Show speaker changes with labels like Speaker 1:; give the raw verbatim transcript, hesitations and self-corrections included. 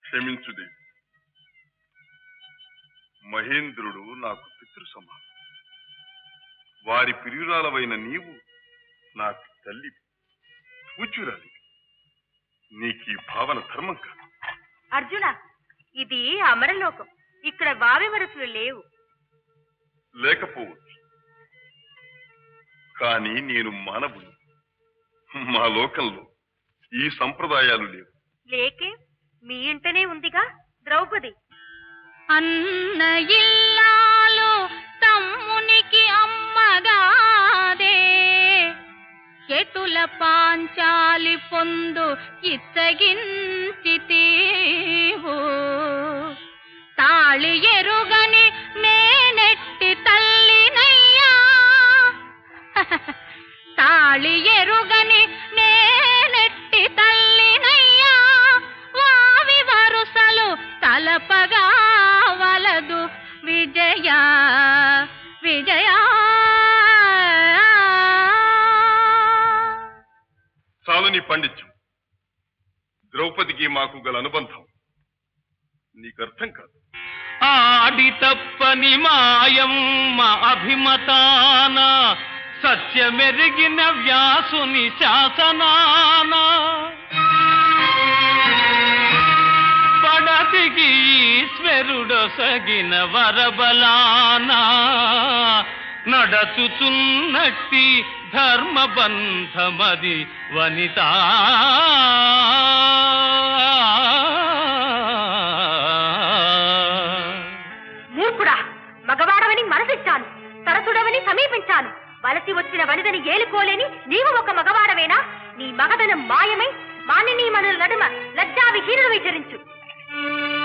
Speaker 1: క్షమించుదేవి. మహేంద్రుడు నాకు పితృ సమానం. వారి ప్రియురాలవైన నీవు నాకు తల్లి పూజ్యురాలి. నీకీ భావన ధర్మం కాదు.
Speaker 2: అర్జున, ఇది అమరలోకం. ఇక్కడ వావి వరసలు లేవు.
Speaker 1: లేకపోవచ్చు, కానీ నేను మానవుని. మా లోకంలో ఈ సంప్రదాయాలు లేవు.
Speaker 2: లేకే మీ ఇంటనే ఉందిగా ద్రౌపది.
Speaker 3: అన్న ఇల్లాలు తమ్మునికి అమ్మగాదే, ఎటుల పాంచాలి పొందు ఇచ్చగించితీవు. తాళి ఎరుగని మేనెట్టి తల్లినయ్యా, తాళి ఎరుగని నేనెట్టి తల్లినయ్యా. వావి వరుసలు తలపగా వలదు విజయ విజయ.
Speaker 1: చాలు నీ పండిత్యం. ద్రౌపదికి మాకు గల అనుబంధం నీకు అర్థం కాదు.
Speaker 4: ఆడి తప్పని మాయమ్మ అభిమతాన, సత్యమెరిగిన వ్యాసుని శాసనాన, పడతికి ఈశ్వరుడొసగిన వరబలాన, నడచుచున్నట్టి ధర్మబంధమది వనిత.
Speaker 2: మూర్ఖుడా, మగవాడవని మనసిచ్చాను, సరసుడవని సమీపించాను. వలసి వచ్చిన వనిదని ఏలుకోలేని నీవు ఒక మగవాడవేనా? నీ మగదనం మాయమై మానినీ మనుల నడుమ లజ్జా విహీనుడు విచరించు.